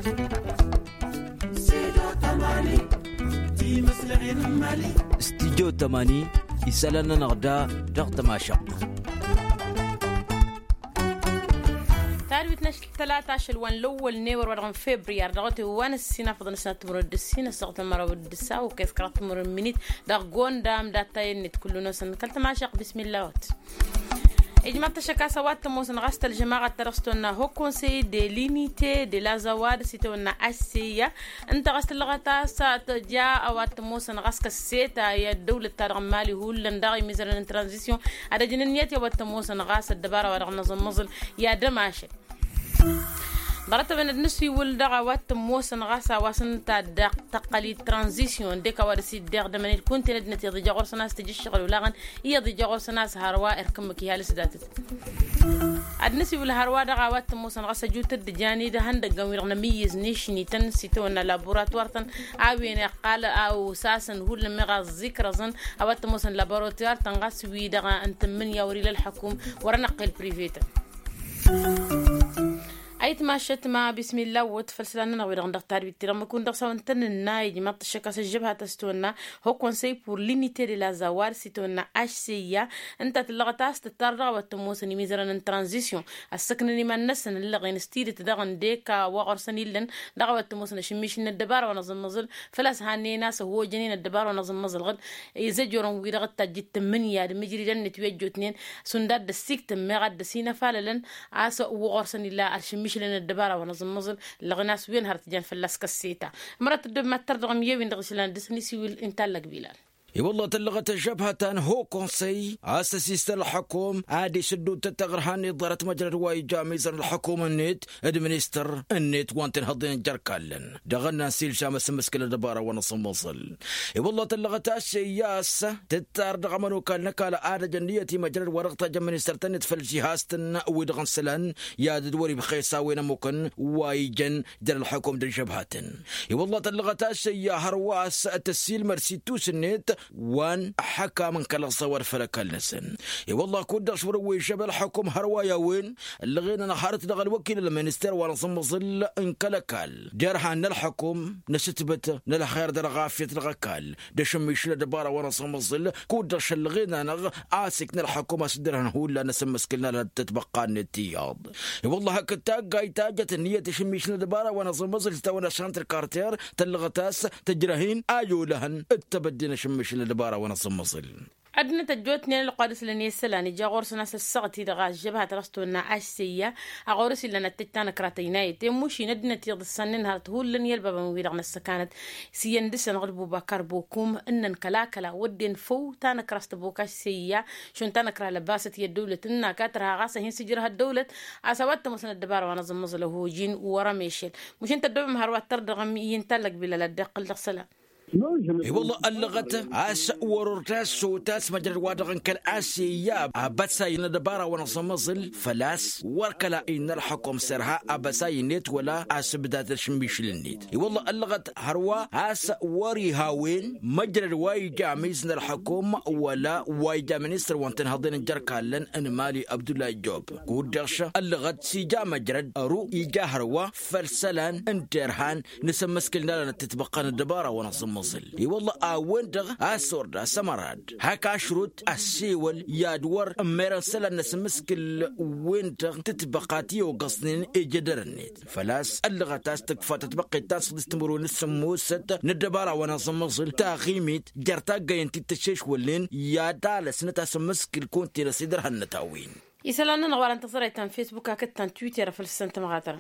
استديو 80 يسالنا نغدا ضغط ما شق تعرف 13 وان الاول نيور ورغم فبراير دغتي وانا السنه فضل سنه تمرد السنه سقط المره والدسا وكيف كرات تمر منيت دغون دام داتاين كل ناس كلت ما شق بسم الله وات إجماع تشكا سوات موسن غست الجماعة ترستونا هو كونسي دي ليميتي دي لا زواد سيتونا أسيا أنت غست اللغة سات جاء أوات موسن غسك السيتا يا الدولة ترغمالي هو لنداغي ميزرن ترانزيسيون على جننيات يا وات موسن غاس الدبارة ورغم نظم مزل يا دماشي ضربت بين النسي والدعوات موسن غاسا واسن تا تقاليد ترانزيسيون ديكا ورسي دير دمن كنت ندنت يضي جغور سناس تجي الشغل ولاغن يضي جغور سناس هاروا اركمك يا لسداتت النسي والهاروا دعوات موسن غاسا جوت الدجاني ده هند قوي نميز نيشني تنسيتون لابوراتوار تن اوين قال او ساسن هو لما ذكر زن اوات موسن لابوراتوار تنغاس وي دغا انت من يوري للحكوم ورنقل بريفيت أيت ما شت ما بسم الله وتفلسلنا نغير عند التعريف ترى ما كون دخسوا أنتن النايج ما تشكى سجبها تستونا هو كونسي بور ليميتي لا زوار سيتونا أشياء أنت تلقى تترى وتموس نميزرن الترانزيشن السكن اللي ما النسن اللي غين ستيد تدغن ديكا وغرسن يلن دعوة تموس نشميش الدبار ونظم مزل فلاس هاني ناس هو جنين الدبار ونظم مزل غد يزجرون ويرغت تجت من يا مجري جنة توجه اثنين سنداد السكت مغاد دسينا فعلا عاس وغرسن الله الشميش لنا الدبارة ونظم مزل لغناس وين هرتجان في اللاسك السيتا مرات الدب ما ترضغم يوين دغشلان دسني سوي الانتال قبيلان والله تلغت الجبهة هو كونسي أساسيس الحكوم عادي شدو تتغرهاني ضرت مجرى رواي جاميزر الحكومة النت ادمنستر النت وانتن هضين جركالن دغنا نسيل شامس مسكلة دبارة ونصم وصل والله تلغت السياسة تتردغ منو كان نكال عادة جنيتي مجرى ورغة جمنستر تنت في الجهاز تن ودغن سلان يا دوري بخيسا وين ممكن وايجن در الحكوم در جبهة والله تلغت السياسة رواس التسيل مرسيتوس النت وان حكى من كلا صور فرك اللسن والله كود شوروي شبل حكم هروايا وين اللي غينا نحارت دغ الوكيل المنستر وانا صمصل ان كلكال جرحان الحكم نستبت نل خير در غافيه الغكال دشميش دباره وانا صمصل كود شل غينا نغ عاسك الحكومه صدرها هو لا نسمس كلنا تتبقى النتياض والله هكتا قايتاجت النيه تشميش دباره وانا صمصل تونا شانتر كارتير تلغتاس تجرهين ايو لهن التبدي شمش الدبارة ونصم مصل أدنى تجوتني القادس لني السلاني جاغورس ناس السقطي دغاز جبهة ترستونا عشية أغورس لنا التتانا كراتيناي تموشي ندنا تيض السنين هرتهول لن يلبا بمويرغنا السكانت سيندسن غربو باكار بوكوم إنن كلا ودين فو تانا كراست بوكاش سيا شون تانا كرا لباست الدولة إننا كاترها غاسة هين سجرها الدولة عسوات مثلا الدبارة ونظم مزله هو جين ورا ميشيل مش انت الدوم هروات تردغم ينتلق بلا لدقل دغسلا والله اللغة عاش ورورتاس سوتاس مجرد وادغن كالآسياب أبتساين دبارة ونصمصل فلاس وركلا إن الحكم سرها أبساين نت ولا أسبدات الشمبيش للنيت والله اللغة هروا عاس وري هاوين مجرد واي جاميز الحكوم ولا واي جامينستر وانتن هضين الجركالن أن مالي عبد الله جوب قدرش اللغة سيجا مجرد أرو إيجا هروا فرسلان انترهان نسمسكلنا لنتتبقان الدبارة ونصمصل والله أوين دغ أسورد سمراد هكا شروط السيول يادور أمير سلا نسمسكل وين دغ تتبقاتي وقصنين إجدرنيت فلاس اللغة تستكفى تتبقي تاس تستمروا نسموست ندبارة ونصمصل تاغيميت جرتا قاين تتشيش ولين يادالس نتاسمسكل كونتي رسيدر هالنتاوين يسألنا نغوار انتصريتان فيسبوك كتان تويتر فلسنت مغاترا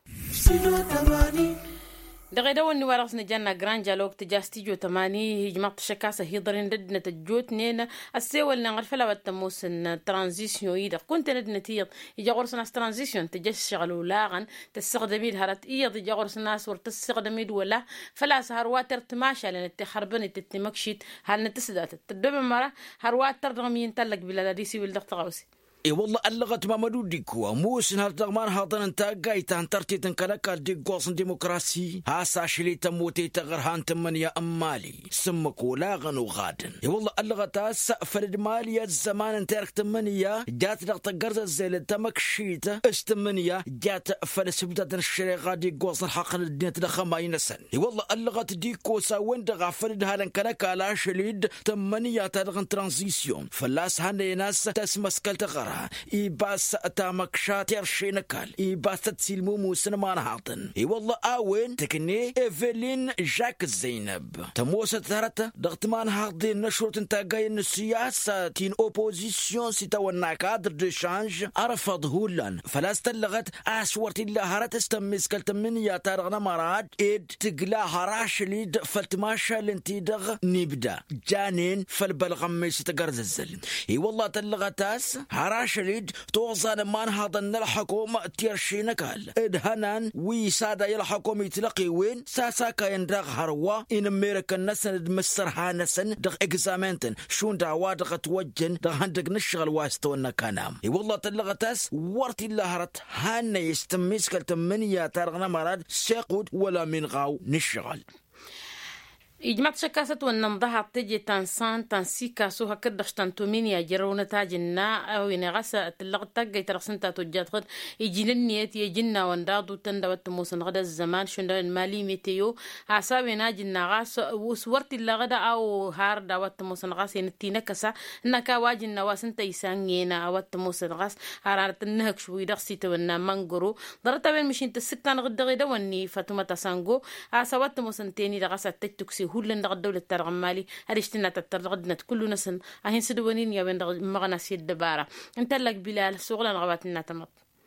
دغيدا وني ورسنا جانا جران جالوك تجاستيجو تماني هجمات شكاسة هيضرين ردنا تجوت نينا السيول نعرف لا وتموسن ترانزيشن يدا كنت ندنا تيض يجا غرسنا ترانزيشن تجس شغلو لاغن تستخدميد هرت ايض يجا غرسنا صور تستخدميد ولا فلا سهروات ارتماشا لان تخربن تتمكشيت هل نتسدات تدوب مرة هروات ترغمين تلق بلا ديسي والدق تغوسي اي والله اللغت ما مدوديكو موس نهار دغمان هاضن انت قايت انترتي تنكلك دي قوصن ديمقراسي هاسا شلي تموتي تغرهان تمن يا امالي سمكو لا غنو غادن اي والله اللغتا سقفل ماليا الزمان انترك تمنيا جات دغت قرز الزيل تمكشيته استمنيا جات فلسبدة الشري غادي قوصن حق الدنيا تدخما ينسن اي والله اللغت ديكو ساوين دغافل هالن كلك لا شليد تمنيا تدغن ترانزيسيون فلاس هاني ناس تسمسكل تغرها إيباس تامكشات يرشينكال إيباس تسيلمو موسن ما نهاطن إي والله آوين تكني إيفلين جاك الزينب تموسة تهرتا دغت ما نهاطين نشرت انتاقاين السياسة تين أوبوزيسيون سيتاونا كادر دي شانج أرفض هولان فلاس تلغت أسورت الله هرات استمسكال تمنيا تارغنا مراد إيد تقلا هراش ليد فالتماشا لنتي دغ نبدا جانين فالبلغمي ستقرز الزل إي والله تلغتاس شريد توصل ما نهضن الحكومة تيرشينكال ادهنان ويسادا يلحكومة يتلقي وين ساساكا يندغ هروا إن أمريكا نسن مسترها نسن دغ إكزامنتن شون دعوا دغ توجن دغ هندق نشغل واستونا كانام اي والله تلغتاس ورتي اللهرت هانا يستميسكال تمنيا تارغنا مراد سيقود ولا من غاو نشغل إجماع شكاسة والنمضها تجي تنسان تنسيكا سوها كدش تنتومين يا جرونة تاجنا أو ينغسا تلغت تاجي ترسنتا تجات غد يجينيت يجينا وندادو تندوت موسن غدا الزمان شندا المالي ميتيو عصابي ناجنا غاس وسورتي اللغدا أو هار داوت موسن غاس ينتينا كسا نكا واجنا واسنتا يسانينا أوت موسن غاس هارات النهك شوي دغسي تونا مانغرو ضرطا بين مشين تسكان غدا غدا وني فاتوما تسانغو عصابت موسن تاني دغسا تتكسي هولن دغ الدولة الترغمالي هرشتنا تترغدنا كل نسن أهين سدوانين يا بين مغنا سيد دبارة انت لك بلال سوغلا نغباتنا تمط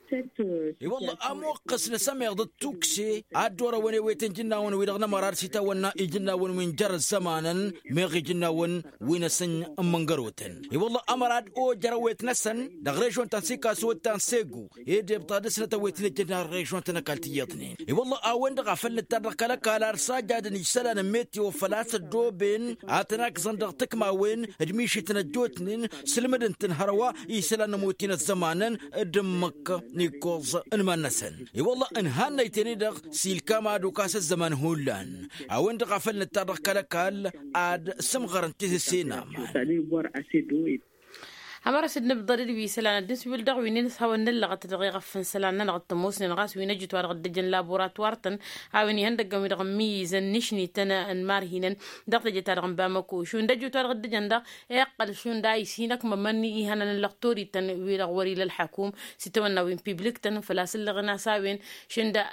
اي والله اموقس نسمي ضد توكسي ادور وني ويتن جنا ون ويدغنا مرار سيتا ونا يجنا ون من جر زمانا ميغي جنا ون وينسن منغروتن اي والله امراد او جرويت نسن دغريشون تنسيكا سوت تنسيغو يدي بطادسنا تويت جنا ريشون تنكالتيتني اي والله اون دغ فل تركلا كالار ساجادن يسلان ميتي وفلاس دوبن اتناك زندق تكما وين ادميشي تنجوتنين سلمدن تنهروا يسلان موتين زمانا دمك نيكوز انمانسن اي والله انهان يتني دغ سيل كما دوكاس الزمان هولان او انت غفل نترك كلكال اد سمغرنتي السينما همارة سيدنا بضرير بيسلان الدنس بالدغ وينينس هاون نلغة تدغيغ فنسلان نغة تموسن غاس وينجت وارغ دجن لابوراتوارتن هاوني هندق ميدغ ميزن نشني تنا انمارهينن دغ جتارغن بامكو شون دجوت وارغ دجن دا اقل شون دا يسينك ممني ايهانا اللغطوري تن ويلغ وري للحكوم ستوانا وين بيبليك تن فلاس اللغنا ساوين شون دا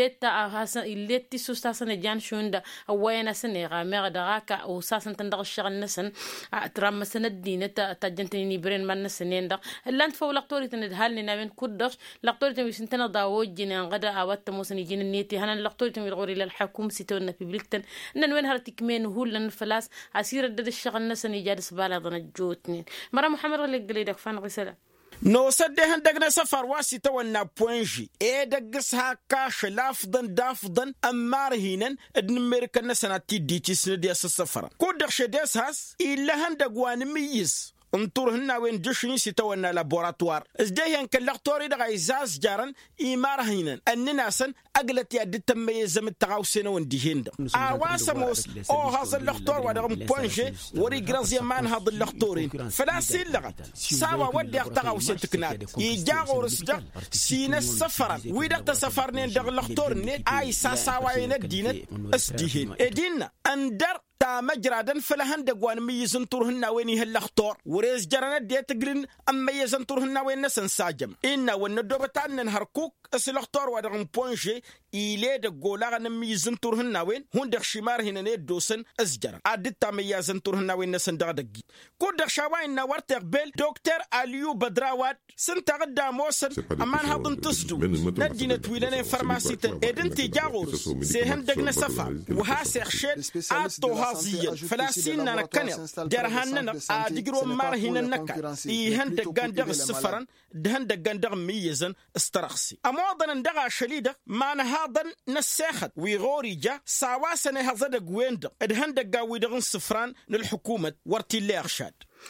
إليت تسوستاسن جان شون دا اوينا سنة غاميغ دغاكا او ساسن تندغ الشغل نسن ترام سن الدين تجنتيني برين من سنين دا اللي فوق لقطوري تندهالني نامين كودش لقطوري تمي سنتنا داوجين غدا اوات موسن يجين النيتي هنا لقطوري تمي الغوري للحكومه سيتونا بيبليكتن ان وين هرتكمين هول لن فلاس عسير دد الشغل نسن يجاد سباله ضنجوتني مره محمد اللي قليدك فان غسلا نو سدهن دغنا سفر واسي تونا بوينجي اي دغس هاكا خلافدن دافدن امار هينن ادن امريكا سناتي ديتي سنديا السفر كودخ شديس هاس الا هندغوان ميز انطر هنا وين جشني سيتونا لابوراتوار ازدهن كاللقطوري دغا إزاز جارن إيمار هينن أننا سن أقلت يد تميز من التغاوسين وندهين واسموس أو هذا اللقطور ودغم بوانجي وري جرازي مان هذا اللقطورين فلا سين لغت ساوا ودي اغتغاوسين تكنات يجاغو رسجا سين السفران ويدغ تسفرنين دغ اللقطورين أي ساساوا ينك دينت اسدهين ادينا اندر تا مجرادن فلهن دغوان ميزن تورهن ويني هاللخطور وريز جرنا دي تجرين ام ميزن تورهن وين نسن ساجم ان وندوبتان نهركوك اسلخطور ودغن بونجي إلى دغولا نميزن تورهن وين هون دغ شمار هنا ندوسن اسجر ادتا ميزن تورهن وين نسن دغدغي كو دغ شاواين نورتق بيل دكتور عليو بدراوات سنت غدا موسن امان هضن تسدو ندينا تويلن فارماسيت ادنتي جاغورس سيهن دغنا سفا وها سيخشل اتو هازيا فلاسين نكنل جرهنن ادغرو مارهن نكا يهن دغندغ السفرن دهن دغندغ ميزن استرخسي امودن دغا شليده ما هذا نسخت ويغوري جا سواسنه هذا غويند دهن دغا ويدغن سفران للحكومه ورتي ليرشاد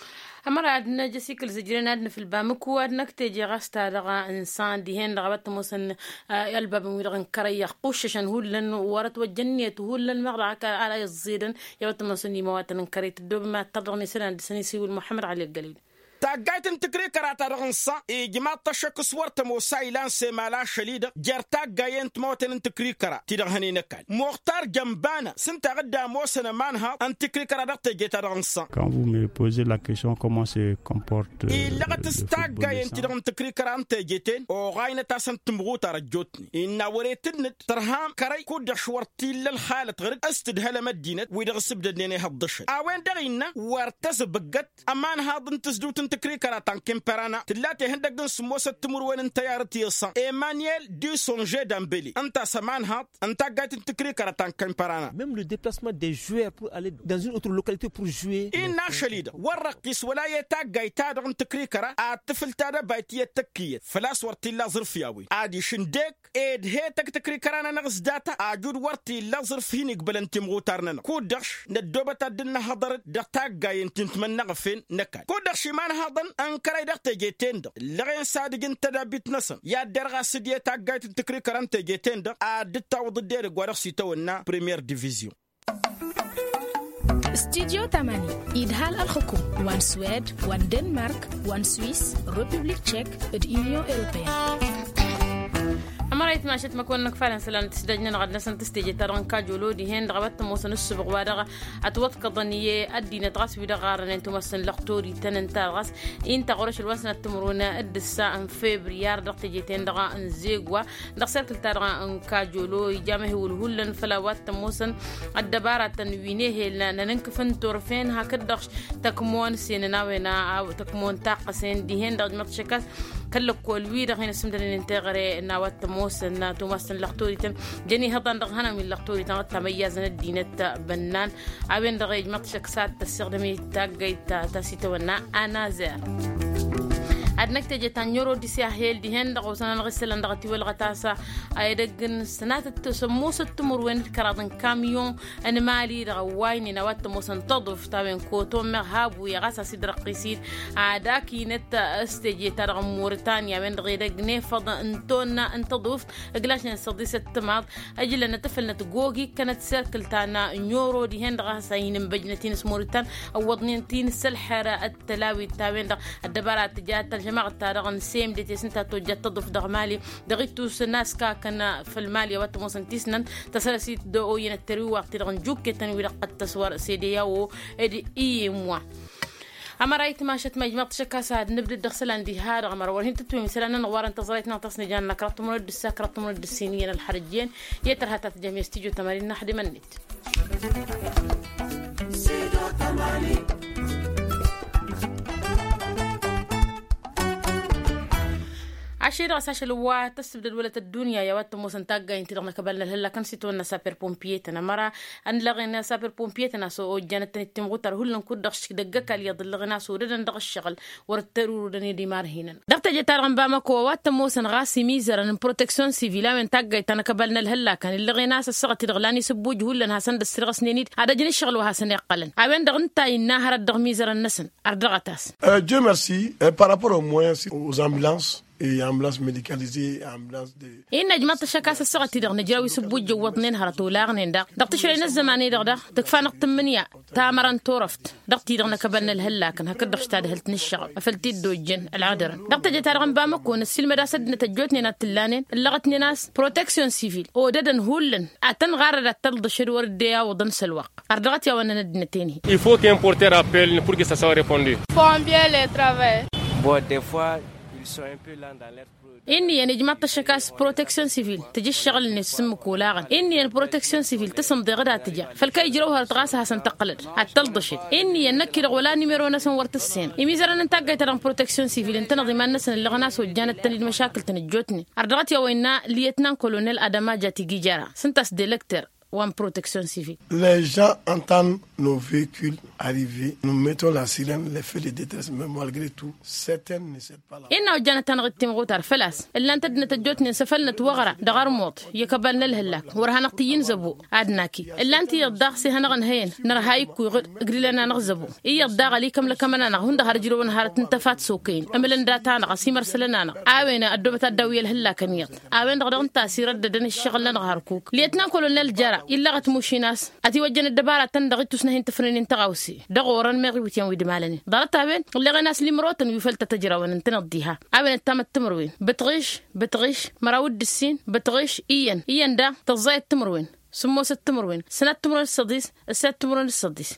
أمر عدنا جسيكل زجرين عدنا في البامكو عدنا كتيجي غاستا لغا إنسان ديهن رغبت موسن الباب ويرغن كريخ قوششن هولن ورت وجنية هولن مغرعك على الزيدن يوت موسن يمواتن كريت الدوب ما ترغني سنة سنيسي والمحمد علي القليل تاقايت انتكري كراتا رغنصا جماعة تشك سورت موسايلان سيمالا شليدة جرتا قاين تموتن انتكري كرا تيرغني نكال مختار جنبانا سنتا غدا موسنا مانها انتكري كرا دقت جيتا رغنصا. Quand vous me posez la question comment se comporte لغت استاقاين تيرغن تكري كرا انت جيتين او غاينة تاسن تمغوتا رجوتني إنا وريتنت ترهام كراي كود شورتي للخالة غرد استد هلا مدينة ويدغ سبدا ديني هالضشر اوين دغينا وارتزبقت امان هاضن تزدوت تكري كراتان كمبرانا تلاتي هندك دون سموسة تمر وين انت يارتي يصان ايمانيال دي سونجي دامبلي انت سمان هات انت قاعد تكري كراتان كمبرانا. Même le déplacement des joueurs pour aller dans une autre localité pour jouer. إنا شليدة ورقيس ولا يتاقاي تادغن تكري كرا الطفل تادا بايتي التكية فلاس ورتي لا ظرف ياوي عادي شنديك ايد هيتك تكري كرانا نغز داتا عجود ورتي لا ظرف هيني قبل انت مغوتارنا كودش ندوبة تادنا هضرت دقاقاي انت نتمنى غفين نكال كودش مان هضن انكراي دقت جيتين دق لغين صادق انت دابيت نسم يا درغا سديه تاقاي تكري كرانت جيتين دق عادتا وضدير قوارخ تونا بريمير ديفيزيون. استديو 8 إدهال الحكوم وان سويد وان دنمارك وان سويس ريبوبليك تشيك اليونيون أوروبية. أمريت ما شت مكونك فعلا سلام تسدجنا نغد نسن تستجي تران كاجولو دي هند رغبت موسن السبق وادغا اتوت قضنيه ادينا تغاس بيدا غارن انتو مسن لقطوري تننتا غاس انت غرش الوسنه تمرونا الدسا فبراير دقتي تندغا انزيغوا دخسرت تران ان كاجولو يجامه ولهلن فلاوات موسن الدباره تنوينه لننك فنتور فين هكدخ تكمون سيننا وينا او تكمون تاقسين دي هند متشكاس كلكو الويدا هنا سمدن انتغري ناوات موسن توماسن لقطوريتن جني هضن دغهنا من لقطوريتن تميزن الدينة بنان عبين دغيج مطشك سات تستخدمي تاقيت تاسيتونا أنازير عدنك تجي تنيورو دي سياهيل دي هند غوصنا نغسل اندغتي والغتاسة ايدقن سنات التسموس التمر وين كرادن كاميون ان مالي دغوايني نوات موسن تضف تاوين كوتو مرهاب ويغاسا سيدر قيسيد عداكي نت استجي ترغ موريتانيا وين دغيدقني فض انتونا انتضف اقلاش نصديس التماض اجل نتفل نتقوغي كانت سيركل تانا نيورو دي هند غاسا ينبجنتين سموريتان او وضنينتين سلحرة التلاوي تاوين الدبارات تجات جماعة تارغن سيم دي تسنتا توجد تضف دغمالي دغيتو سناس كان في المالي واتموسن تسنن تسلسيت دو ين التروي وقت دغن جوك تنوي قد تصور سيدياو ادي اي موا اما رايت ما شت مجمع تشكاسات نبدا دخل عندي هذا غمر وين تتوي مثلا نغوار انتظريت نعطسني جانا كرت مرد الساكرت مرد السينيه الحرجين يترها تتجمع استيجو تمارين نحد منت عشيرة أساس الوا تستبدل ولا الدنيا يا وقت موسن تاجا أنت رغنا قبلنا هلا كان سيتونا سابر بومبيتنا مرة أن لغينا سابر بومبيتنا سو جانت تمغوتر هلا نكون دغش دقك اليد لغينا سو ردن دغ الشغل ورترو ردني دي مارهينا دقت جت رغم بامكو وقت موسن غاسي ميزر ان بروتكسيون سيفيلا من تاجا تنا قبلنا هلا كان لغينا الصغت دغلاني سبوج هلا هسن دسرغ سنينيد هذا جن الشغل وهسن يقلن عوين دغنتا إنها رد دغ ميزر النسن أردغتاس. Dieu merci par rapport aux moyens aux ambulances et ambulances médicalisées ambulances de إن جماعة الشكاس الصغة تدغ نجراوي سبوج جوطنين هرتو لاغنين دغ تشرين الزماني دغ تكفانق تمنيا تامران تورفت دغ تدغ نكبلنا الهلا كان هكذا اشتاد هلت نشغل فلتي دوجن العذر دغ تجي تارغن بامكون السلمة دا سد نتجوتني نتلانين اللغتني ناس بروتكسيون سيفيل او ددن هولن اتن غارد تلض شرور الديا وضن سلوق اردغت يا وانا ندنتيني Il faut qu'un porteur appelle pour que ça soit répondu. Font bien le travail. Bon, des fois, ils sont un peu lents dans leur إني يعني جماعة الشكاس بروتكسيون سيفيل تجي الشغل اللي تسمى كولاغن إني البروتكسيون سيفيل تسم ضغدا تجا فالكاي جروها تغاسها سنتقلد هتلضشت إني النكر ولا نميرو ناس ورت السين يميزر أن نتاقي ترى بروتكسيون سيفيل انت نظيم الناس اللي غناس وجانت تني المشاكل تنجوتني أردغت يا وينا ليتنان كولونيل أدما جاتي جيجارا سنتاس ديلكتر وان بروتكسيون سيفيك. Les gens entendent nos véhicules arriver, nous mettons la sirène, les feux de détresse, mais malgré tout, certaines ne savent pas là. إنه وجانا تنغتي مغوتار فلاس اللي أنت دنا تجوتني سفلنا توغرة دغار موت يكبلنا الهلاك ورها نقتيين زبو عدناكي اللي أنت يضاغسي هنغن هين نرهايكو قري لنا نغزبو إيه يضاغ ليكم لكمنا نغهون دهار جلو نهارت نتفات سوكين أملن داتانا غسي مرسلنا عاوينا الدوبة الدوية الهلاك نيط عاوين دغدغن تاسير ددن الشغل نغهاركوك ليتنا كلو نال جرا إلا غتموشي ناس أتي وجنا الدبارة تندغت تسنهين تفرنين تغاوسي دغورن مغري وتيان ويدمالني دارتها بين اللي غناس اللي مروتن يفلت تجرا وننتنضيها عاوين التام التمروين بتغش مراود السين بتغش إيان دا تزايد التمروين سموس التمروين سنة التمروين السديس